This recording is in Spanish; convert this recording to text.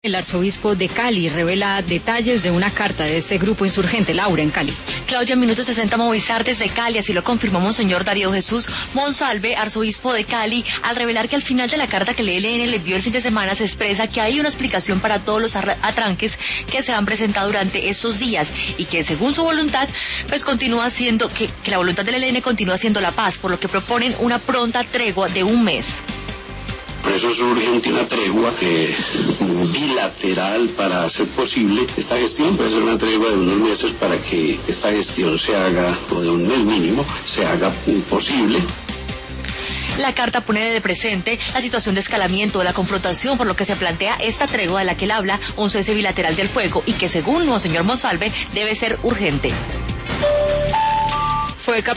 El arzobispo de Cali revela detalles de una carta de ese grupo insurgente. Laura, en Cali. Claudia, Minuto 60 Movistar desde Cali, así lo confirmó Monseñor Darío Jesús Monsalve, arzobispo de Cali, al revelar que al final de la carta que el ELN le envió el fin de semana se expresa que hay una explicación para todos los atranques que se han presentado durante estos días y que según su voluntad, pues continúa siendo, que la voluntad del ELN continúa siendo la paz, por lo que proponen una pronta tregua de un mes. Por eso es urgente una tregua bilateral para hacer posible esta gestión. Puede ser una tregua de unos meses para que esta gestión se haga, o de un mes mínimo, se haga posible. La carta pone de presente la situación de escalamiento de la confrontación, por lo que se plantea esta tregua de la que él habla, un cese bilateral del fuego y que según Monseñor Monsalve debe ser urgente. Fue